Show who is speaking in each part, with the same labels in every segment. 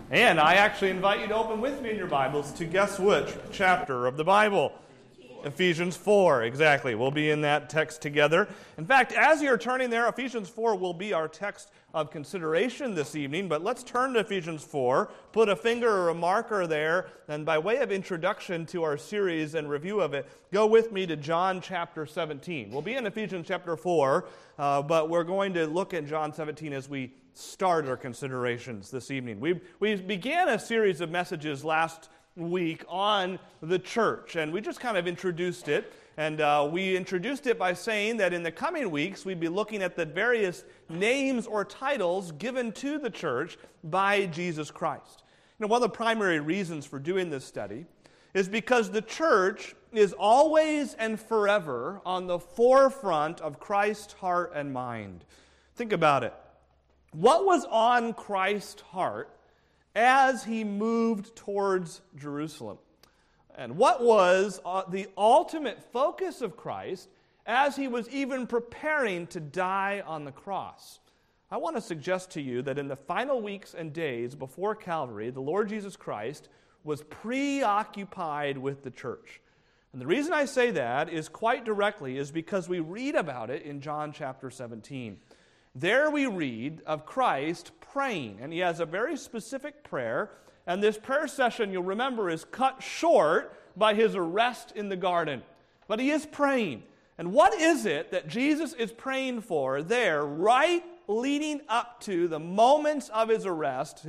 Speaker 1: And I actually invite you to open with me in your Bibles to guess which chapter of the Bible? Ephesians 4, exactly. We'll be in that text together. In fact, as you're turning there, Ephesians 4 will be our text of consideration this evening, but let's turn to Ephesians 4, put a finger or a marker there, and by way of introduction to our series and review of it, go with me to John chapter 17. We'll be in Ephesians chapter 4, but we're going to look at John 17 as we start our considerations this evening. We began a series of messages last week on the church, and we just kind of introduced it, and we introduced it by saying that in the coming weeks we'd be looking at the various names or titles given to the church by Jesus Christ. You know, one of the primary reasons for doing this study is because the church is always and forever on the forefront of Christ's heart and mind. Think about it. What was on Christ's heart as he moved towards Jerusalem? And what was the ultimate focus of Christ as he was even preparing to die on the cross? I want to suggest to you that in the final weeks and days before Calvary, the Lord Jesus Christ was preoccupied with the church. And the reason I say that is quite directly is because we read about it in John chapter 17. There we read of Christ praying, and he has a very specific prayer, and this prayer session, you'll remember, is cut short by his arrest in the garden. But he is praying. And what is it that Jesus is praying for there, right leading up to the moments of his arrest,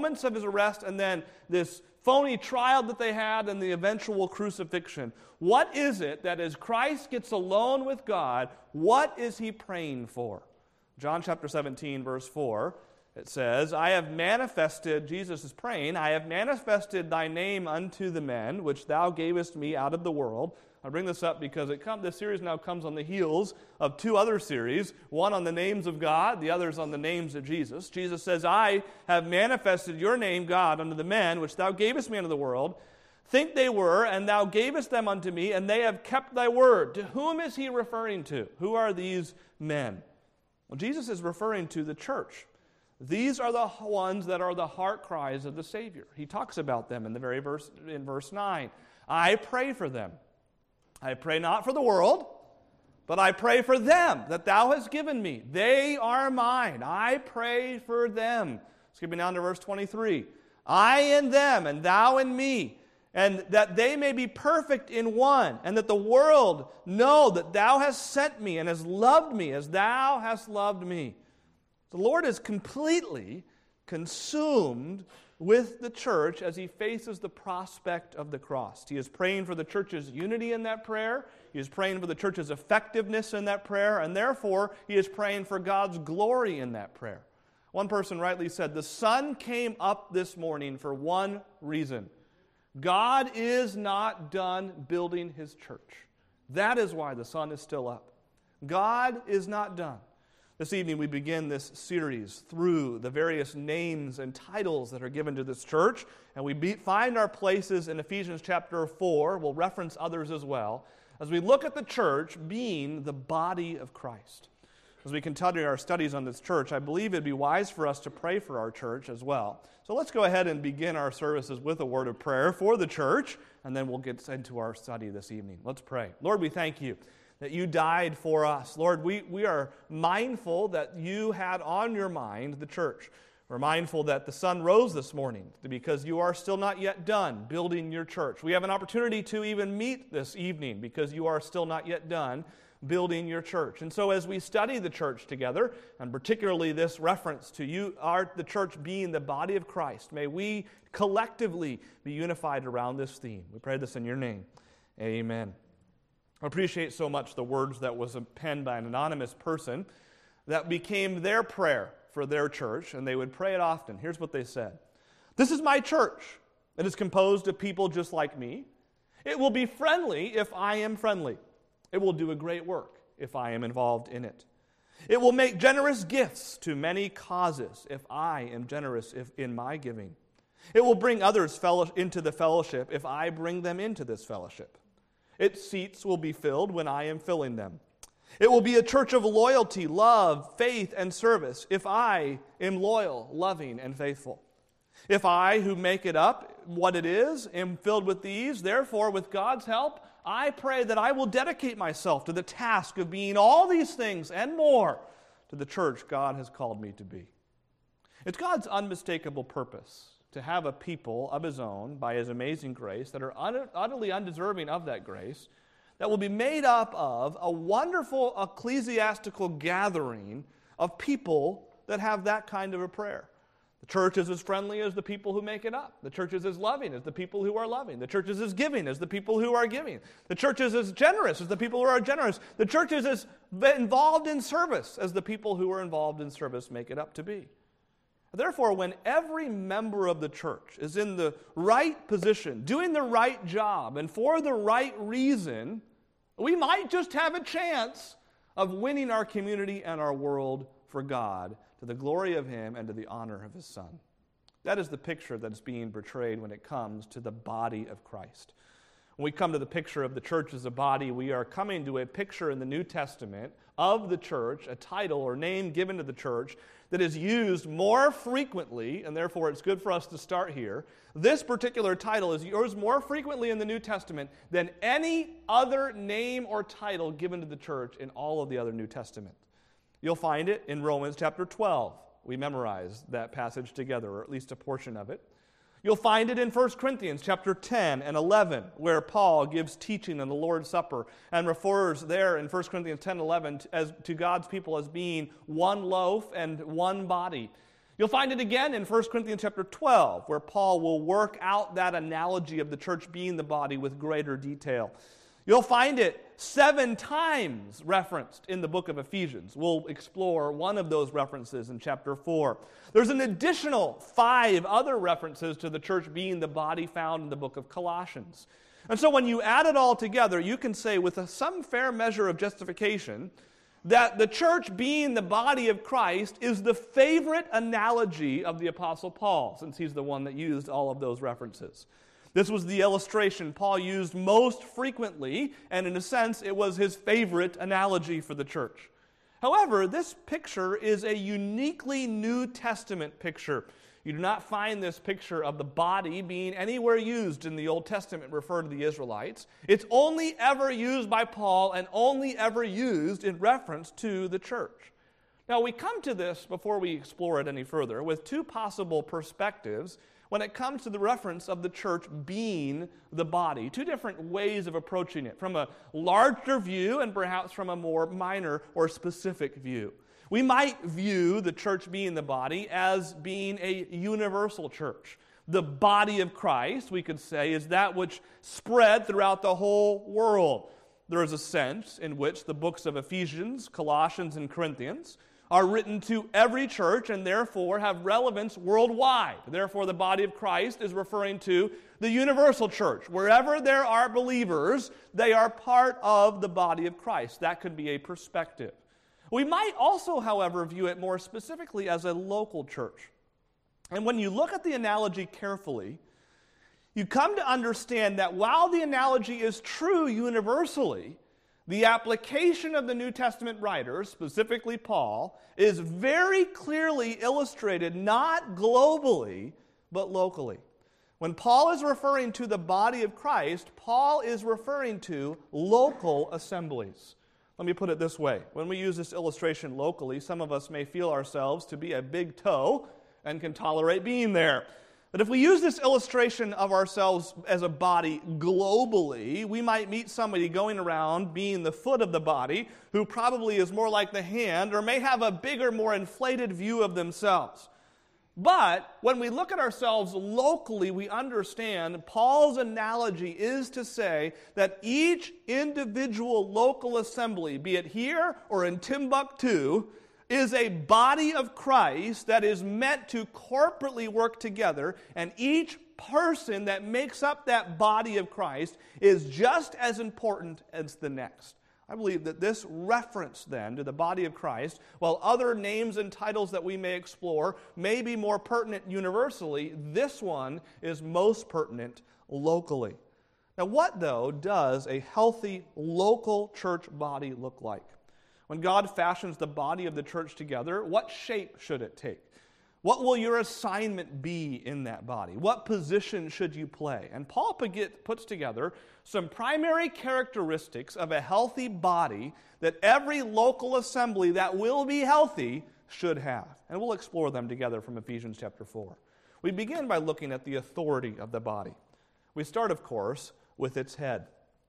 Speaker 1: and then this phony trial that they had and the eventual crucifixion? What is it that as Christ gets alone with God, what is he praying for? John chapter 17, verse 4, it says, Jesus is praying, I have manifested thy name unto the men, which thou gavest me out of the world. I bring this up because this series now comes on the heels of two other series, one on the names of God, the others on the names of Jesus. Jesus says, I have manifested your name, God, unto the men, which thou gavest me unto the world. Think they were, and thou gavest them unto me, and they have kept thy word. To whom is he referring to? Who are these men? Well, Jesus is referring to the church. These are the ones that are the heart cries of the Savior. He talks about them in verse 9. I pray for them. I pray not for the world, but I pray for them that thou hast given me. They are mine. I pray for them. Skipping down to verse 23. I in them, and thou in me, and that they may be perfect in one, and that the world know that thou hast sent me and hast loved me as thou hast loved me. The Lord is completely consumed with the church as he faces the prospect of the cross. He is praying for the church's unity in that prayer. He is praying for the church's effectiveness in that prayer, and therefore he is praying for God's glory in that prayer. One person rightly said, the sun came up this morning for one reason. God is not done building his church. That is why the sun is still up. God is not done. This evening we begin this series through the various names and titles that are given to this church, and we find our places in Ephesians chapter 4. We'll reference others as well, as we look at the church being the body of Christ. As we continue our studies on this church, I believe it'd be wise for us to pray for our church as well. So let's go ahead and begin our services with a word of prayer for the church, and then we'll get into our study this evening. Let's pray. Lord, we thank you that you died for us. Lord, we are mindful that you had on your mind the church. We're mindful that the sun rose this morning because you are still not yet done building your church. We have an opportunity to even meet this evening because you are still not yet done building your church. And so as we study the church together, and particularly this reference to the church being the body of Christ, may we collectively be unified around this theme. We pray this in your name. Amen. I appreciate so much the words that was penned by an anonymous person that became their prayer for their church, and they would pray it often. Here's what they said. This is my church. It is composed of people just like me. It will be friendly if I am friendly. It will do a great work if I am involved in it. It will make generous gifts to many causes if I am generous in my giving. It will bring others into the fellowship if I bring them into this fellowship. Its seats will be filled when I am filling them. It will be a church of loyalty, love, faith, and service if I am loyal, loving, and faithful. If I, who make it up what it is, am filled with these, therefore, with God's help, I pray that I will dedicate myself to the task of being all these things and more to the church God has called me to be. It's God's unmistakable purpose to have a people of His own, by His amazing grace, that are utterly undeserving of that grace, that will be made up of a wonderful ecclesiastical gathering of people that have that kind of a prayer. The church is as friendly as the people who make it up. The church is as loving as the people who are loving. The church is as giving as the people who are giving. The church is as generous as the people who are generous. The church is as involved in service as the people who are involved in service make it up to be. Therefore, when every member of the church is in the right position, doing the right job, and for the right reason, we might just have a chance of winning our community and our world for God, to the glory of Him and to the honor of His Son. That is the picture that is being portrayed when it comes to the body of Christ. When we come to the picture of the church as a body, we are coming to a picture in the New Testament of the church, a title or name given to the church that is used more frequently, and therefore it's good for us to start here. This particular title is used more frequently in the New Testament than any other name or title given to the church in all of the other New Testament. You'll find it in Romans chapter 12. We memorized that passage together, or at least a portion of it. You'll find it in 1 Corinthians chapter 10 and 11, where Paul gives teaching on the Lord's Supper and refers there in 1 Corinthians 10 and 11 to God's people as being one loaf and one body. You'll find it again in 1 Corinthians chapter 12, where Paul will work out that analogy of the church being the body with greater detail. You'll find it 7 times referenced in the book of Ephesians. We'll explore one of those references in chapter 4. There's an additional 5 other references to the church being the body found in the book of Colossians. And so when you add it all together, you can say with some fair measure of justification that the church being the body of Christ is the favorite analogy of the Apostle Paul, since he's the one that used all of those references. This was the illustration Paul used most frequently, and in a sense, it was his favorite analogy for the church. However, this picture is a uniquely New Testament picture. You do not find this picture of the body being anywhere used in the Old Testament referred to the Israelites. It's only ever used by Paul and only ever used in reference to the church. Now, we come to this, before we explore it any further, with 2 possible perspectives when it comes to the reference of the church being the body. 2 different ways of approaching it, from a larger view and perhaps from a more minor or specific view. We might view the church being the body as being a universal church. The body of Christ, we could say, is that which spread throughout the whole world. There is a sense in which the books of Ephesians, Colossians, and Corinthians are written to every church and therefore have relevance worldwide. Therefore, the body of Christ is referring to the universal church. Wherever there are believers, they are part of the body of Christ. That could be a perspective. We might also, however, view it more specifically as a local church. And when you look at the analogy carefully, you come to understand that while the analogy is true universally, the application of the New Testament writers, specifically Paul, is very clearly illustrated not globally, but locally. When Paul is referring to the body of Christ, Paul is referring to local assemblies. Let me put it this way. When we use this illustration locally, some of us may feel ourselves to be a big toe and can tolerate being there. But if we use this illustration of ourselves as a body globally, we might meet somebody going around being the foot of the body who probably is more like the hand or may have a bigger, more inflated view of themselves. But when we look at ourselves locally, we understand Paul's analogy is to say that each individual local assembly, be it here or in Timbuktu, is a body of Christ that is meant to corporately work together, and each person that makes up that body of Christ is just as important as the next. I believe that this reference then to the body of Christ, while other names and titles that we may explore may be more pertinent universally, this one is most pertinent locally. Now, what, though, does a healthy local church body look like? When God fashions the body of the church together, what shape should it take? What will your assignment be in that body? What position should you play? And Paul puts together some primary characteristics of a healthy body that every local assembly that will be healthy should have. And we'll explore them together from Ephesians chapter 4. We begin by looking at the authority of the body. We start, of course, with its head.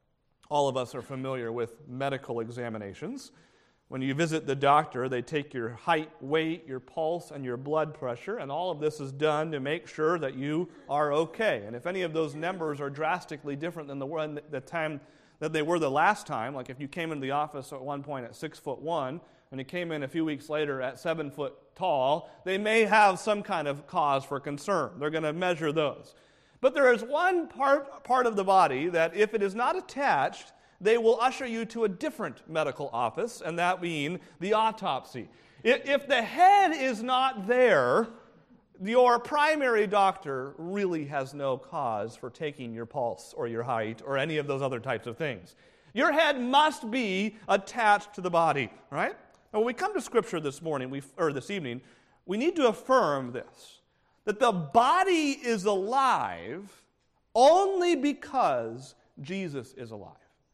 Speaker 1: All of us are familiar with medical examinations. When you visit the doctor, they take your height, weight, your pulse, and your blood pressure, and all of this is done to make sure that you are okay. And if any of those numbers are drastically different than the time that they were the last time, like if you came into the office at one point at 6'1", and you came in a few weeks later at 7 foot tall, they may have some kind of cause for concern. They're going to measure those. But there is one part of the body that if it is not attached, they will usher you to a different medical office, and that being the autopsy. If the head is not there, your primary doctor really has no cause for taking your pulse or your height or any of those other types of things. Your head must be attached to the body, right? Now, when we come to Scripture this evening, we need to affirm this, that the body is alive only because Jesus is alive.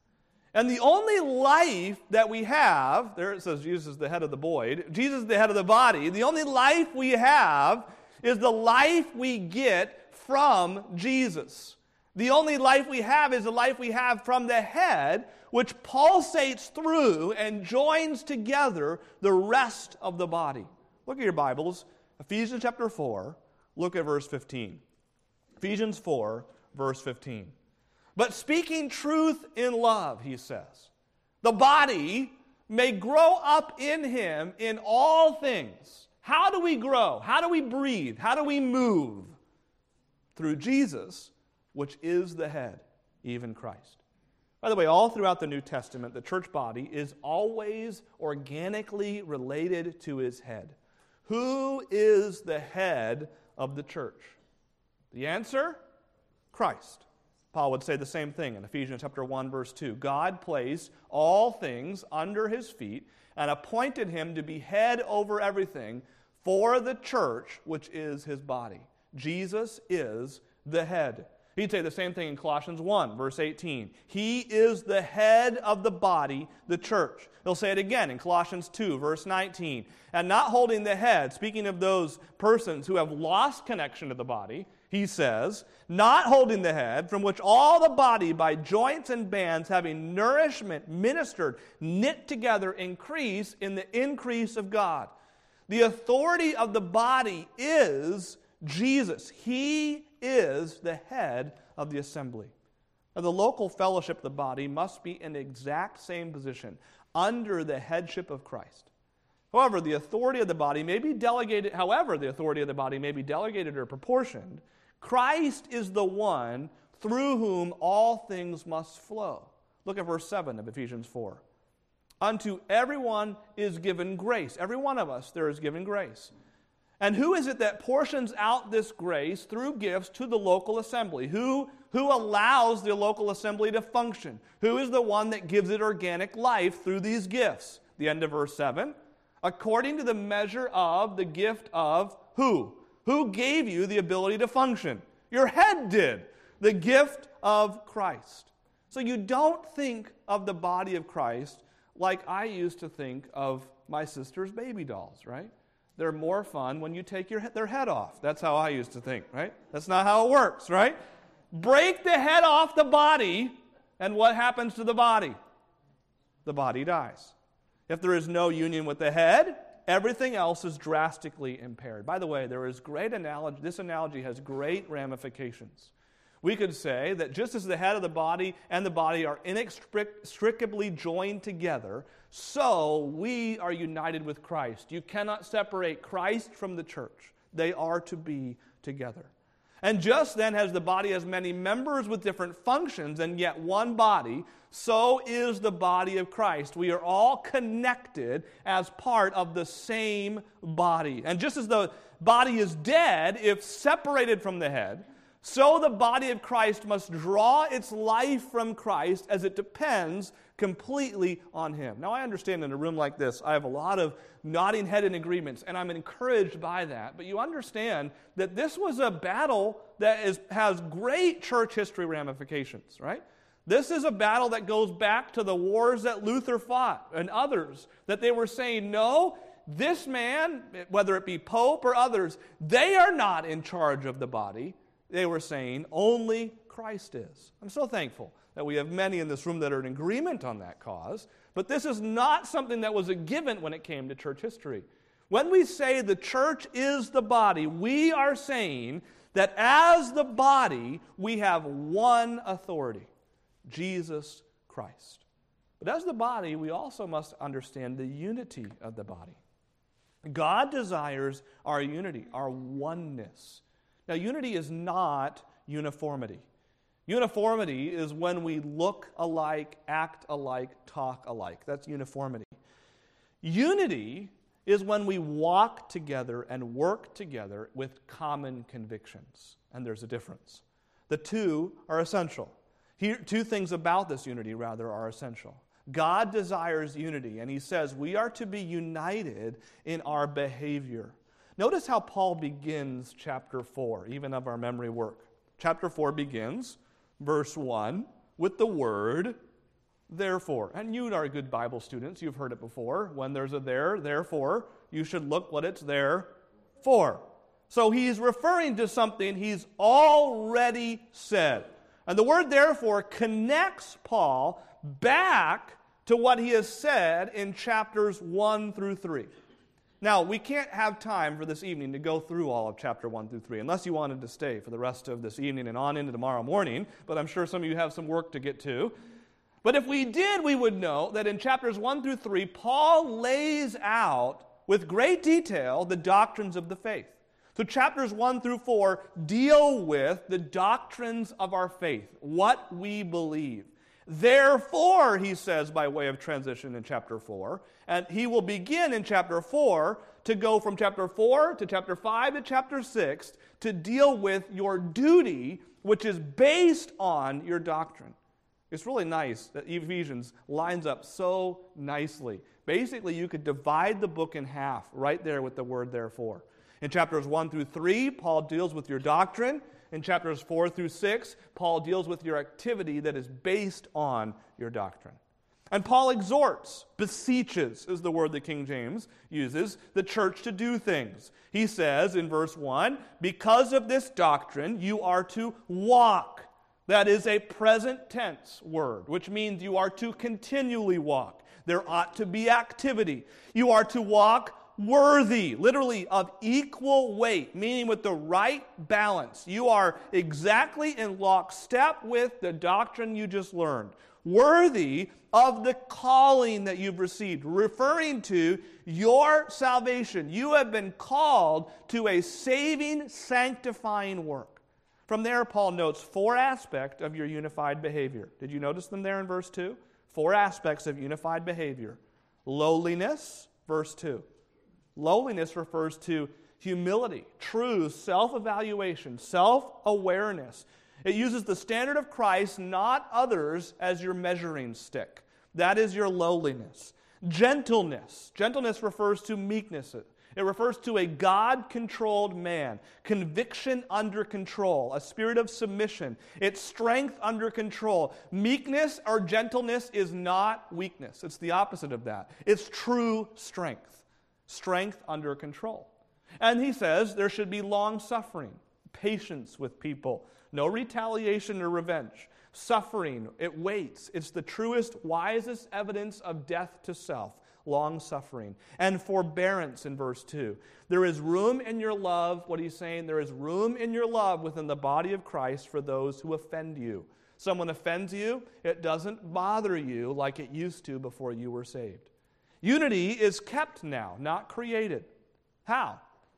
Speaker 1: And the only life that we have, there it says Jesus is the head of the Boyd, Jesus is the head of the body, the only life we have is the life we get from Jesus. The only life we have is the life we have from the head, which pulsates through and joins together the rest of the body. Look at your Bibles, Ephesians chapter 4, look at verse 15. Ephesians 4, verse 15. But speaking truth in love, he says, the body may grow up in him in all things. How do we grow? How do we breathe? How do we move? Through Jesus, which is the head, even Christ. By the way, all throughout the New Testament, the church body is always organically related to his head. Who is the head of the church? The answer? Christ. Paul would say the same thing in Ephesians chapter 1, verse 2. God placed all things under his feet and appointed him to be head over everything for the church, which is his body. Jesus is the head. He'd say the same thing in Colossians 1, verse 18. He is the head of the body, the church. He'll say it again in Colossians 2, verse 19. And not holding the head, speaking of those persons who have lost connection to the body, he says, not holding the head, from which all the body by joints and bands having nourishment ministered, knit together, increase in the increase of God. The authority of the body is Jesus. He is the head of the assembly. Now, the local fellowship of the body must be in the exact same position, under the headship of Christ. However, the authority of the body may be delegated or proportioned. Christ is the one through whom all things must flow. Look at verse 7 of Ephesians 4. Unto everyone is given grace. Every one of us, there is given grace. And who is it that portions out this grace through gifts to the local assembly? Who allows the local assembly to function? Who is the one that gives it organic life through these gifts? The end of verse 7. According to the measure of the gift of who? Who gave you the ability to function? Your head did. The gift of Christ. So you don't think of the body of Christ like I used to think of my sister's baby dolls, right? They're more fun when you take their head off. That's how I used to think, right? That's not how it works, right? Break the head off the body, and what happens to the body? The body dies. If there is no union with the head, everything else is drastically impaired. By the way, this analogy has great ramifications. We could say that just as the head of the body and the body are inextricably joined together, so we are united with Christ. You cannot separate Christ from the church. They are to be together. And just then as the body has many members with different functions and yet one body, so is the body of Christ. We are all connected as part of the same body. And just as the body is dead if separated from the head, So the body of Christ must draw its life from Christ as it depends completely on Him. Now, I understand in a room like this, I have a lot of nodding head in agreements, and I'm encouraged by that. But you understand that this was a battle that has great church history ramifications, right? This is a battle that goes back to the wars that Luther fought and others, that they were saying, no, this man, whether it be Pope or others, they are not in charge of the body. They were saying only Christ is. I'm so thankful that we have many in this room that are in agreement on that cause, but this is not something that was a given when it came to church history. When we say the church is the body, we are saying that as the body, we have one authority, Jesus Christ. But as the body, we also must understand the unity of the body. God desires our unity, our oneness. Now, unity is not uniformity. Uniformity is when we look alike, act alike, talk alike. That's uniformity. Unity is when we walk together and work together with common convictions. And there's a difference. The two are essential. Two things about this unity, rather, are essential. God desires unity, and He says we are to be united in our behavior. Notice how Paul begins chapter 4, even of our memory work. Chapter 4 begins, verse 1, with the word, therefore. And you are good Bible students. You've heard it before. When there's a therefore, you should look what it's there for. So he's referring to something he's already said. And the word therefore connects Paul back to what he has said in chapters 1 through 3. Now, we can't have time for this evening to go through all of chapter 1 through 3, unless you wanted to stay for the rest of this evening and on into tomorrow morning, but I'm sure some of you have some work to get to. But if we did, we would know that in chapters 1 through 3, Paul lays out with great detail the doctrines of the faith. So chapters 1 through 4 deal with the doctrines of our faith, what we believe. Therefore, he says by way of transition in chapter 4, and he will begin in chapter 4 to go from chapter 4 to chapter 5 to chapter 6 to deal with your duty, which is based on your doctrine. It's really nice that Ephesians lines up so nicely. Basically, you could divide the book in half right there with the word therefore. In chapters 1 through 3, Paul deals with your doctrine. In chapters 4 through 6, Paul deals with your activity that is based on your doctrine. And Paul exhorts, beseeches is the word that King James uses, the church to do things. He says in verse 1, because of this doctrine, you are to walk. That is a present tense word, which means you are to continually walk. There ought to be activity. You are to walk worthy, literally of equal weight, meaning with the right balance. You are exactly in lockstep with the doctrine you just learned. Worthy of the calling that you've received, referring to your salvation. You have been called to a saving, sanctifying work. From there, Paul notes 4 aspects of your unified behavior. Did you notice them there in verse 2? 4 aspects of unified behavior. Lowliness, verse 2. Lowliness refers to humility, true self-evaluation, self-awareness. It uses the standard of Christ, not others, as your measuring stick. That is your lowliness. Gentleness. Gentleness refers to meekness. It refers to a God-controlled man, conviction under control, a spirit of submission. It's strength under control. Meekness or gentleness is not weakness. It's the opposite of that. It's true strength. Strength under control. And he says there should be long-suffering, patience with people, no retaliation or revenge. Suffering, it waits. It's the truest, wisest evidence of death to self. Long-suffering. And forbearance in verse 2. There is room in your love, what he's saying, there is room in your love within the body of Christ for those who offend you. Someone offends you, it doesn't bother you like it used to before you were saved. Unity is kept now, not created. How?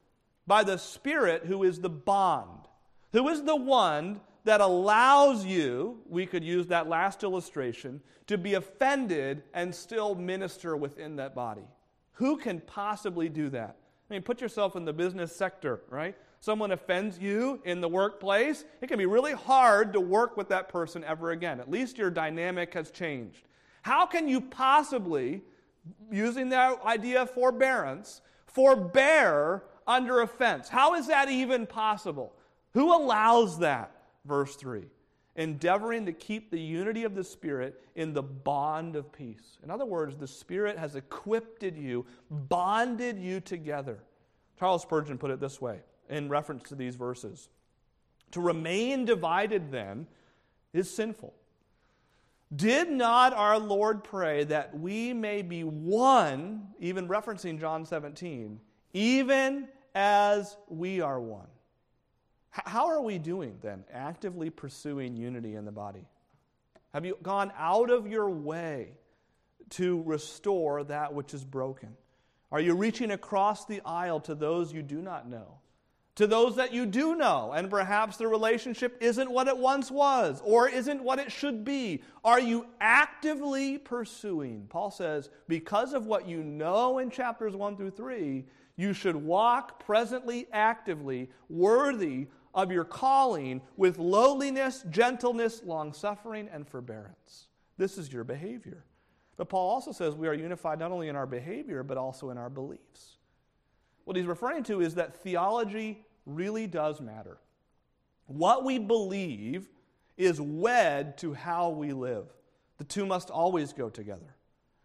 Speaker 1: By the Spirit who is the bond, who is the one that allows you, we could use that last illustration, to be offended and still minister within that body. Who can possibly do that? I mean, put yourself in the business sector, right? someone offends you in the workplace, it can be really hard to work with that person ever again. At least your dynamic has changed. How can you possibly, using that idea of forbearance, forbear under offense? How is that even possible? Who allows that? Verse 3. Endeavoring to keep the unity of the Spirit in the bond of peace. In other words, the Spirit has equipped you, bonded you together. Charles Spurgeon put it this way in reference to these verses. To remain divided, then, is sinful. Did not our Lord pray that we may be one, even referencing John 17, even as we are one? How are we doing then, actively pursuing unity in the body? Have you gone out of your way to restore that which is broken? Are you reaching across the aisle to those you do not know? To those that you do know, and perhaps the relationship isn't what it once was, or isn't what it should be. Are you actively pursuing? Paul says, because of what you know in chapters 1 through 3, you should walk presently, actively, worthy of your calling with lowliness, gentleness, long-suffering, and forbearance. This is your behavior. But Paul also says we are unified not only in our behavior, but also in our beliefs. What he's referring to is that theology really does matter. What we believe is wed to how we live. The two must always go together.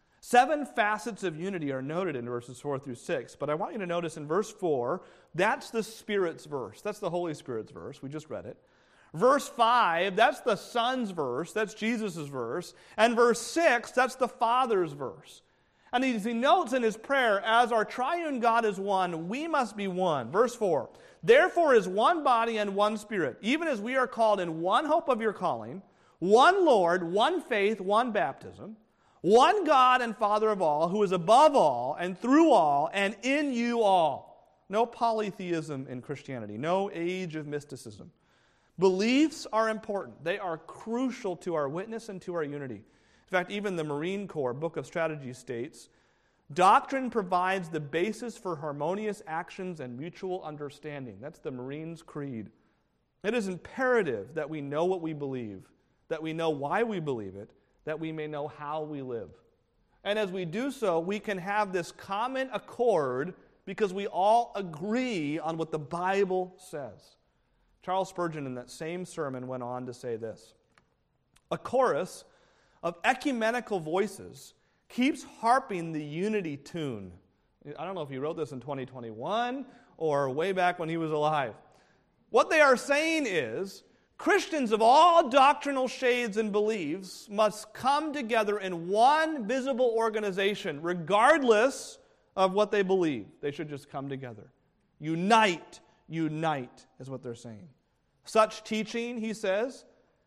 Speaker 1: 7 facets of unity are noted in verses 4 through 6, but I want you to notice in verse 4, that's the Spirit's verse. That's the Holy Spirit's verse. We just read it. Verse 5, that's the Son's verse. That's Jesus' verse. And verse 6, that's the Father's verse. And he notes in his prayer, as our triune God is one, we must be one. Verse 4, therefore is one body and one Spirit, even as we are called in one hope of your calling, one Lord, one faith, one baptism, one God and Father of all, who is above all and through all and in you all. No polytheism in Christianity, no age of mysticism. Beliefs are important. They are crucial to our witness and to our unity. In fact, even the Marine Corps Book of Strategy states, doctrine provides the basis for harmonious actions and mutual understanding. That's the Marines' creed. It is imperative that we know what we believe, that we know why we believe it, that we may know how we live. And as we do so, we can have this common accord because we all agree on what the Bible says. Charles Spurgeon in that same sermon went on to say this: a chorus of ecumenical voices keeps harping the unity tune. I don't know if he wrote this in 2021 or way back when he was alive. What they are saying is, Christians of all doctrinal shades and beliefs must come together in one visible organization, regardless of what they believe. They should just come together. Unite, unite, is what they're saying. Such teaching, he says,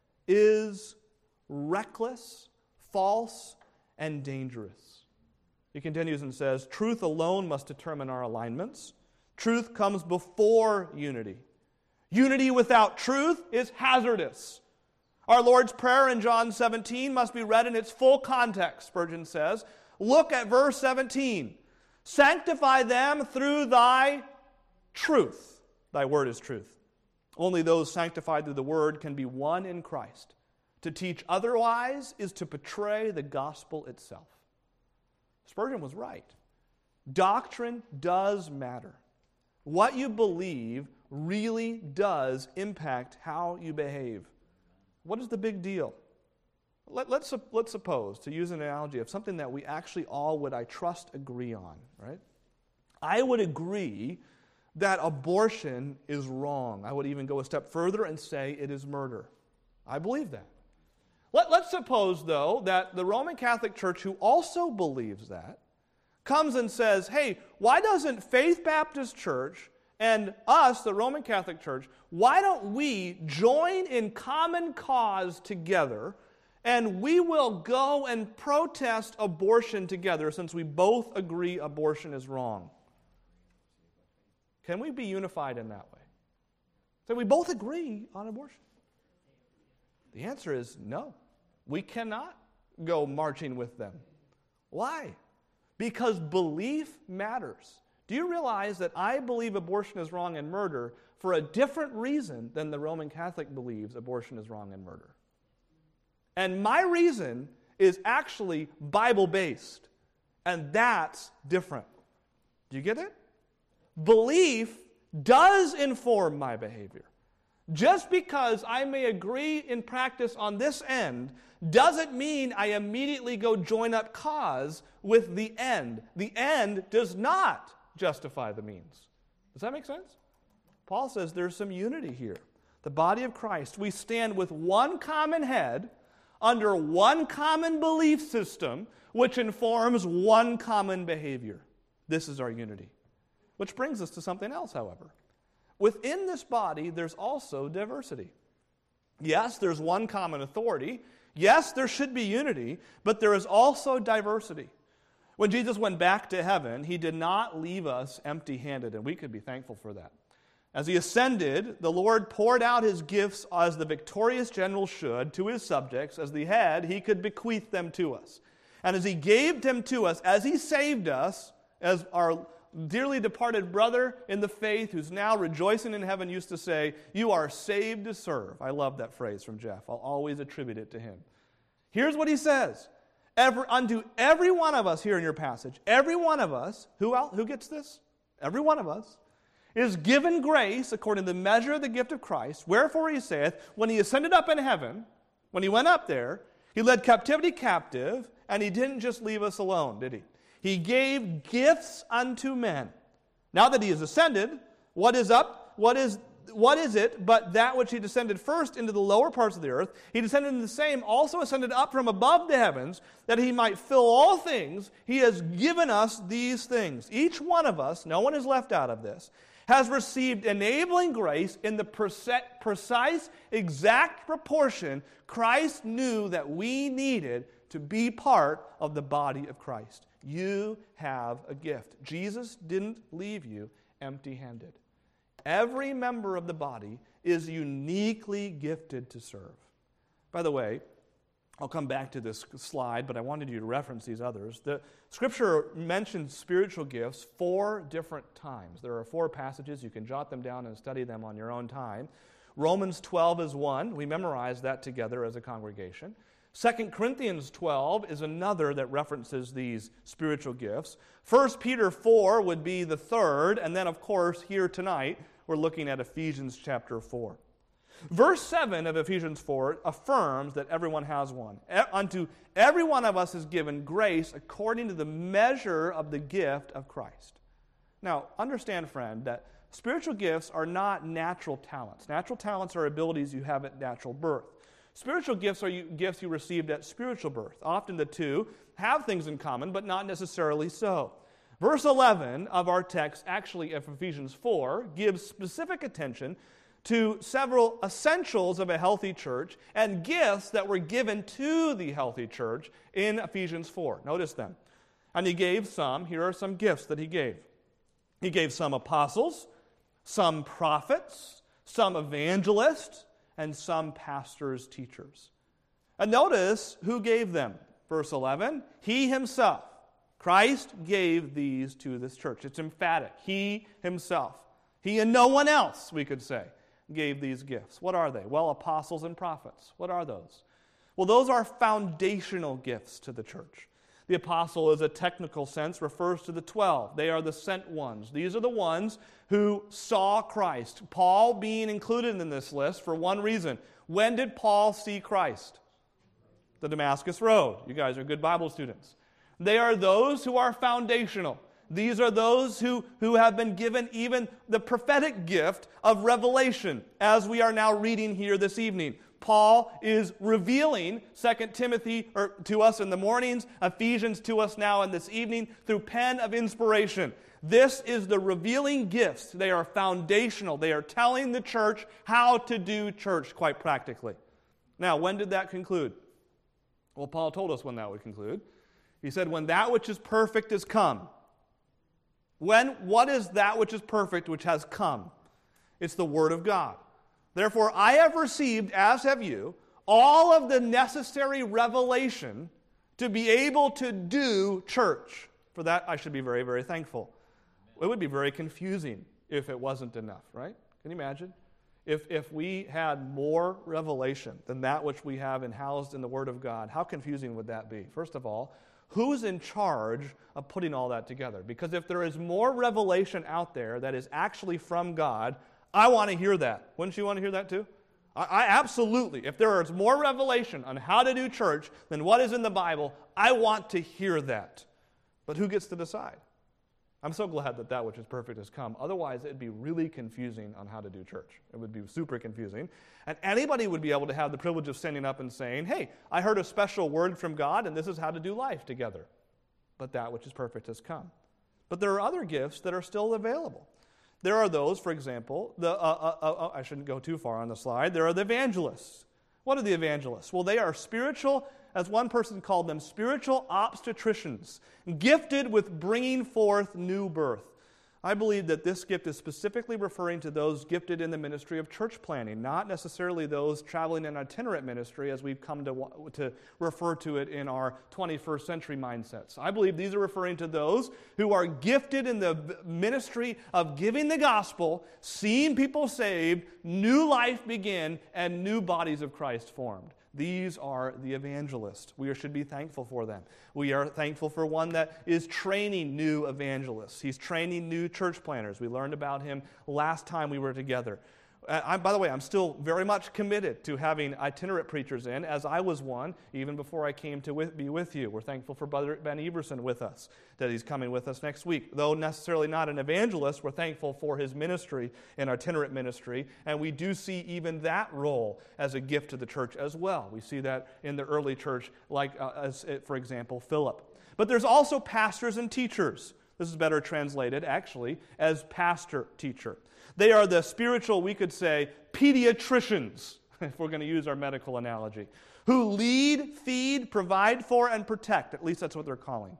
Speaker 1: is reckless, false, and dangerous. He continues and says, truth alone must determine our alignments. Truth comes before unity. Unity without truth is hazardous. Our Lord's Prayer in John 17 must be read in its full context, Spurgeon says. Look at verse 17. Sanctify them through thy truth. Thy word is truth. Only those sanctified through the word can be one in Christ. To teach otherwise is to betray the gospel itself. Spurgeon was right. Doctrine does matter. What you believe really does impact how you behave. What is the big deal? Let's suppose, to use an analogy of something that we actually all would, I trust, agree on, right? I would agree that abortion is wrong. I would even go a step further and say it is murder. I believe that. Let's suppose, though, that the Roman Catholic Church, who also believes that, comes and says, hey, why doesn't Faith Baptist Church and us, the Roman Catholic Church, why don't we join in common cause together, and we will go and protest abortion together since we both agree abortion is wrong? Can we be unified in that way? So we both agree on abortion. The answer is no. We cannot go marching with them. Why? Because belief matters. Do you realize that I believe abortion is wrong and murder for a different reason than the Roman Catholic believes abortion is wrong and murder? And my reason is actually Bible-based, and that's different. Do you get it? Belief does inform my behavior. Just because I may agree in practice on this end doesn't mean I immediately go join up cause with the end. The end does not justify the means. Does that make sense? Paul says there's some unity here. The body of Christ, we stand with one common head under one common belief system which informs one common behavior. This is our unity. Which brings us to something else, however. Within this body, there's also diversity. Yes, there's one common authority. Yes, there should be unity, but there is also diversity. When Jesus went back to heaven, he did not leave us empty-handed, and we could be thankful for that. As he ascended, the Lord poured out his gifts as the victorious general should to his subjects. As the head, he could bequeath them to us. And as he gave them to us, as he saved us, as our dearly departed brother in the faith who's now rejoicing in heaven used to say, you are saved to serve. I love that phrase from Jeff. I'll always attribute it to him. Here's what he says. Unto every one of us here in your passage, every one of us, who gets this? Every one of us is given grace according to the measure of the gift of Christ. Wherefore he saith, when he ascended up in heaven, when he went up there, he led captivity captive, and he didn't just leave us alone, did he? He gave gifts unto men. Now that he is ascended, what is up? What is it but that which he descended first into the lower parts of the earth? He descended in the same, also ascended up from above the heavens, that he might fill all things. He has given us these things. Each one of us, no one is left out of this, has received enabling grace in the precise, exact proportion Christ knew that we needed to be part of the body of Christ. You have a gift. Jesus didn't leave you empty-handed. Every member of the body is uniquely gifted to serve. By the way, I'll come back to this slide, but I wanted you to reference these others. The Scripture mentions spiritual gifts 4 different times. There are 4 passages. You can jot them down and study them on your own time. Romans 12 is one. We memorized that together as a congregation. 2 Corinthians 12 is another that references these spiritual gifts. 1 Peter 4 would be the third, and then, of course, here tonight, we're looking at Ephesians chapter 4. Verse 7 of Ephesians 4 affirms that everyone has one. Unto every one of us is given grace according to the measure of the gift of Christ. Now, understand, friend, that spiritual gifts are not natural talents. Natural talents are abilities you have at natural birth. Spiritual gifts are gifts you received at spiritual birth. Often the two have things in common, but not necessarily so. Verse 11 of our text, actually of Ephesians 4, gives specific attention to several essentials of a healthy church and gifts that were given to the healthy church in Ephesians 4. Notice them. And he gave some, here are some gifts that he gave. He gave some apostles, some prophets, some evangelists, and some pastors, teachers. And notice who gave them. Verse 11, he himself. Christ gave these to this church. It's emphatic. He himself. He and no one else, we could say, gave these gifts. What are they? Well, apostles and prophets. What are those? Well, those are foundational gifts to the church. The apostle, as a technical sense, refers to the 12. They are the sent ones. These are the ones who saw Christ. Paul being included in this list for one reason. When did Paul see Christ? The Damascus Road. You guys are good Bible students. They are those who are foundational. These are those who have been given even the prophetic gift of revelation, as we are now reading here this evening. Paul is revealing 2 Timothy to us in the mornings, Ephesians to us now in this evening, through pen of inspiration. This is the revealing gifts. They are foundational. They are telling the church how to do church, quite practically. Now, when did that conclude? Well, Paul told us when that would conclude. He said, when that which is perfect is come. What is that which is perfect, which has come? It's the Word of God. Therefore, I have received, as have you, all of the necessary revelation to be able to do church. For that, I should be very, very thankful. it would be very confusing if it wasn't enough, right? Can you imagine? If we had more revelation than that which we have housed in the Word of God, how confusing would that be? First of all, who's in charge of putting all that together? Because if there is more revelation out there that is actually from God, I want to hear that. Wouldn't you want to hear that too? I absolutely. If there is more revelation on how to do church than what is in the Bible, I want to hear that. But who gets to decide? I'm so glad that that which is perfect has come. Otherwise, it'd be really confusing on how to do church. It would be super confusing. And anybody would be able to have the privilege of standing up and saying, hey, I heard a special word from God, and this is how to do life together. But that which is perfect has come. But there are other gifts that are still available. There are those, for example, I shouldn't go too far on the slide. There are the evangelists. What are the evangelists? Well, they are spiritual, as one person called them, spiritual obstetricians, gifted with bringing forth new birth. I believe that this gift is specifically referring to those gifted in the ministry of church planting, not necessarily those traveling in itinerant ministry as we've come to refer to it in our 21st century mindsets. I believe these are referring to those who are gifted in the ministry of giving the gospel, seeing people saved, new life begin, and new bodies of Christ formed. These are the evangelists. We should be thankful for them. We are thankful for one that is training new evangelists. He's training new church planners. We learned about him last time we were together. By the way, I'm still very much committed to having itinerant preachers in, as I was one, even before I came to be with you. We're thankful for Brother Ben Everson with us, that he's coming with us next week. Though necessarily not an evangelist, we're thankful for his ministry and itinerant ministry, and we do see even that role as a gift to the church as well. We see that in the early church, like, for example, Philip. But there's also pastors and teachers. This is better translated, actually, as pastor-teacher. They are the spiritual, we could say, pediatricians, if we're going to use our medical analogy, who lead, feed, provide for, and protect. At least that's what they're calling.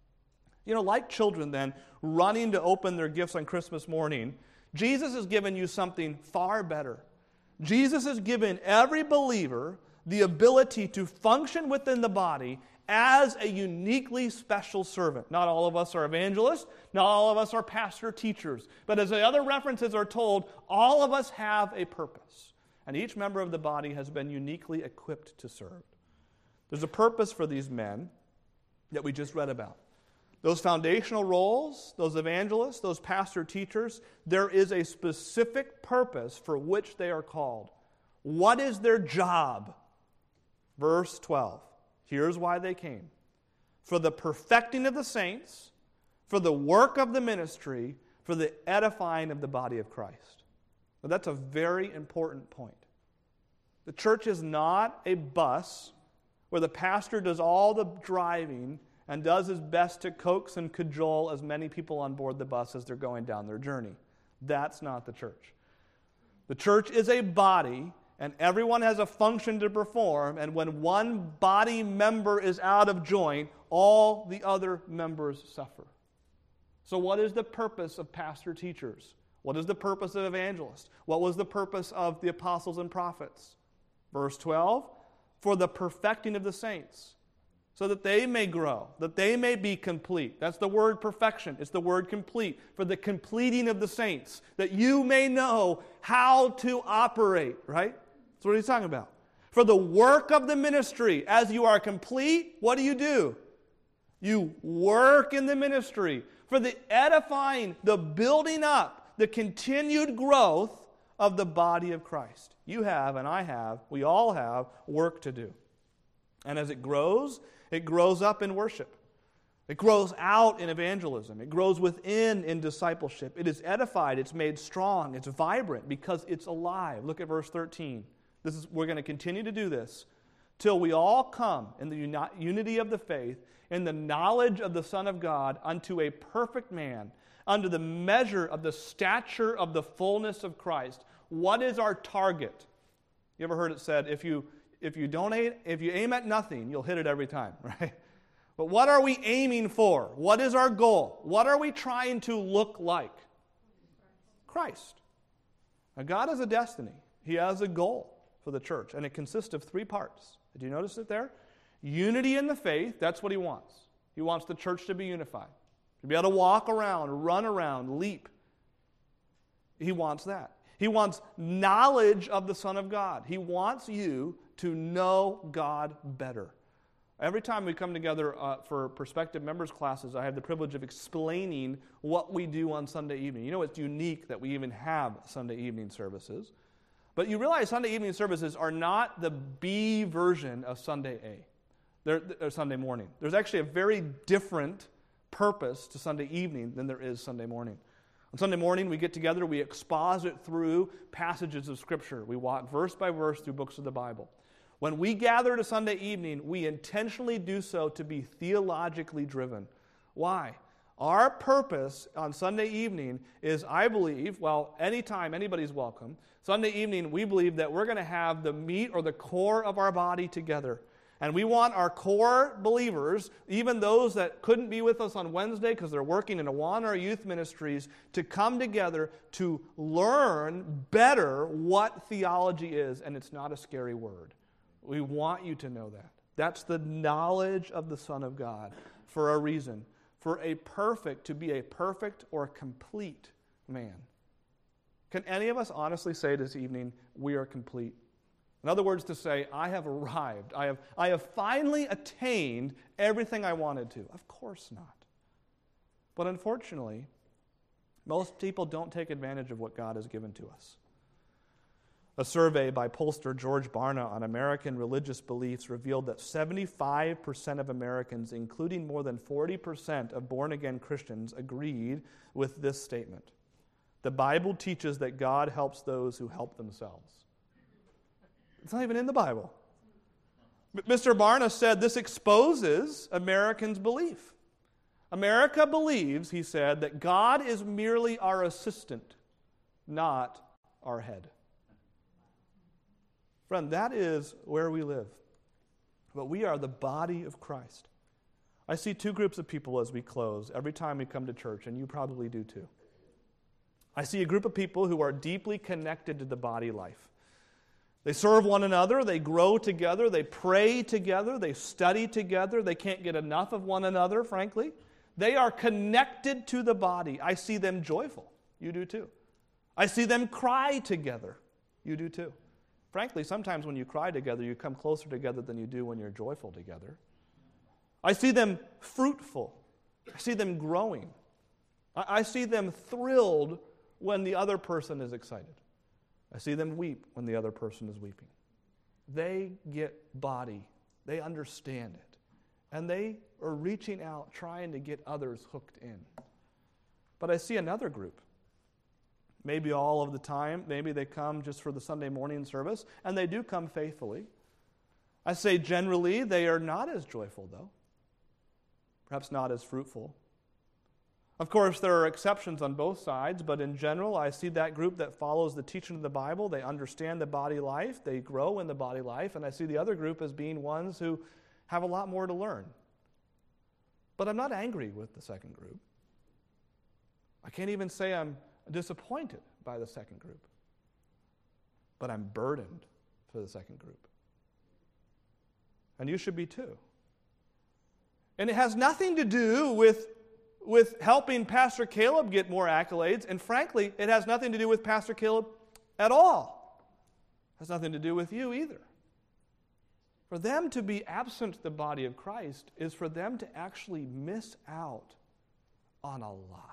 Speaker 1: You know, like children then, running to open their gifts on Christmas morning, Jesus has given you something far better. Jesus has given every believer the ability to function within the body as a uniquely special servant. Not all of us are evangelists, not all of us are pastor teachers, but as the other references are told, all of us have a purpose, and each member of the body has been uniquely equipped to serve. There's a purpose for these men that we just read about. Those foundational roles, those evangelists, those pastor teachers, there is a specific purpose for which they are called. What is their job? Verse 12. Here's why they came. For the perfecting of the saints, for the work of the ministry, for the edifying of the body of Christ. Now, that's a very important point. The church is not a bus where the pastor does all the driving and does his best to coax and cajole as many people on board the bus as they're going down their journey. That's not the church. The church is a body, and everyone has a function to perform, and when one body member is out of joint, all the other members suffer. So what is the purpose of pastor teachers? What is the purpose of evangelists? What was the purpose of the apostles and prophets? Verse 12, for the perfecting of the saints, so that they may grow, that they may be complete. That's the word perfection. It's the word complete. For the completing of the saints, that you may know how to operate, right? That's what he's talking about. For the work of the ministry, as you are complete, what do? You work in the ministry. For the edifying, the building up, the continued growth of the body of Christ. You have, and I have, we all have work to do. And as it grows up in worship. It grows out in evangelism. It grows within in discipleship. It is edified. It's made strong. It's vibrant because it's alive. Look at verse 13. We're going to continue to do this till we all come in the unity of the faith, in the knowledge of the Son of God, unto a perfect man, under the measure of the stature of the fullness of Christ. What is our target? You ever heard it said, if you aim at nothing, you'll hit it every time, right? But what are we aiming for? What is our goal? What are we trying to look like? Christ. Now, God has a destiny. He has a goal for the church, and it consists of 3 parts. Did you notice it there? Unity in the faith, that's what he wants. He wants the church to be unified. To be able to walk around, run around, leap. He wants that. He wants knowledge of the Son of God. He wants you to know God better. Every time we come together for prospective members classes, I have the privilege of explaining what we do on Sunday evening. You know, it's unique that we even have Sunday evening services. But you realize Sunday evening services are not the B version of Sunday A. They're Sunday morning. There's actually a very different purpose to Sunday evening than there is Sunday morning. On Sunday morning, we get together, we exposit through passages of Scripture. We walk verse by verse through books of the Bible. When we gather to Sunday evening, we intentionally do so to be theologically driven. Why? Our purpose on Sunday evening is, I believe, well, anytime anybody's welcome, Sunday evening we believe that we're going to have the meat or the core of our body together. And we want our core believers, even those that couldn't be with us on Wednesday because they're working in Awana or youth ministries, to come together to learn better what theology is. And it's not a scary word. We want you to know that. That's the knowledge of the Son of God for a reason. To be a perfect or complete man. Can any of us honestly say this evening, we are complete? In other words, to say, I have arrived. I have finally attained everything I wanted to. Of course not. But unfortunately, most people don't take advantage of what God has given to us. A survey by pollster George Barna on American religious beliefs revealed that 75% of Americans, including more than 40% of born-again Christians, agreed with this statement. The Bible teaches that God helps those who help themselves. It's not even in the Bible. Mr. Barna said this exposes Americans' belief. America believes, he said, that God is merely our assistant, not our head. Friend, that is where we live. But we are the body of Christ. I see two groups of people as we close every time we come to church, and you probably do too. I see a group of people who are deeply connected to the body life. They serve one another, they grow together, they pray together, they study together, they can't get enough of one another, frankly. They are connected to the body. I see them joyful. You do too. I see them cry together. You do too. Frankly, sometimes when you cry together, you come closer together than you do when you're joyful together. I see them fruitful. I see them growing. I see them thrilled when the other person is excited. I see them weep when the other person is weeping. They get body. They understand it. And they are reaching out, trying to get others hooked in. But I see another group. Maybe all of the time. Maybe they come just for the Sunday morning service. And they do come faithfully. I say generally they are not as joyful, though. Perhaps not as fruitful. Of course, there are exceptions on both sides, but in general, I see that group that follows the teaching of the Bible. They understand the body life. They grow in the body life. And I see the other group as being ones who have a lot more to learn. But I'm not angry with the second group. I can't even say I'm disappointed by the second group. But I'm burdened for the second group. And you should be too. And it has nothing to do with helping Pastor Caleb get more accolades. And frankly, it has nothing to do with Pastor Caleb at all. It has nothing to do with you either. For them to be absent the body of Christ is for them to actually miss out on a lot.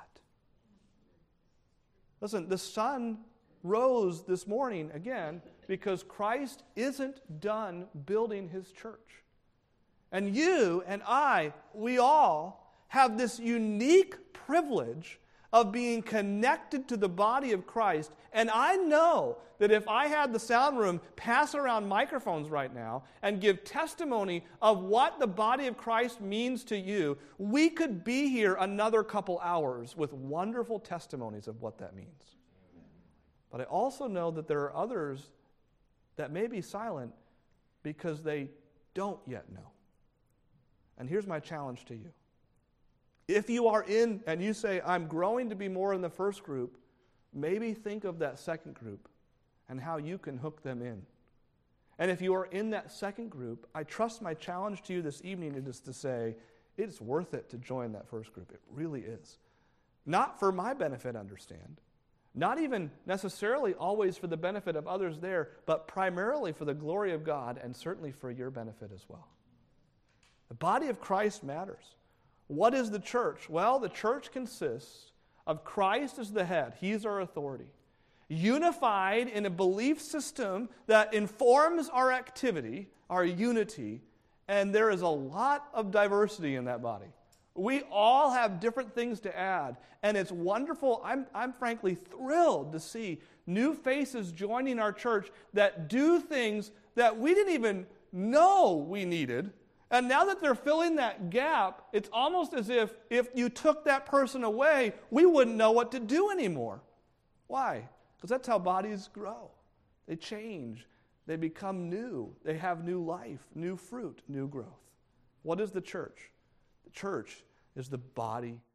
Speaker 1: Listen, the sun rose this morning again because Christ isn't done building his church. And you and I, we all have this unique privilege of being connected to the body of Christ. And I know that if I had the sound room pass around microphones right now and give testimony of what the body of Christ means to you, we could be here another couple hours with wonderful testimonies of what that means. But I also know that there are others that may be silent because they don't yet know. And here's my challenge to you. If you are in and you say, I'm growing to be more in the first group, maybe think of that second group and how you can hook them in. And if you are in that second group, I trust my challenge to you this evening is to say, it's worth it to join that first group. It really is. Not for my benefit, understand. Not even necessarily always for the benefit of others there, but primarily for the glory of God and certainly for your benefit as well. The body of Christ matters. What is the church? Well, the church consists of Christ as the head. He's our authority. Unified in a belief system that informs our activity, our unity, and there is a lot of diversity in that body. We all have different things to add, and it's wonderful. I'm frankly thrilled to see new faces joining our church that do things that we didn't even know we needed. And now that they're filling that gap, it's almost as if you took that person away, we wouldn't know what to do anymore. Why? Because that's how bodies grow. They change. They become new. They have new life, new fruit, new growth. What is the church? The church is the body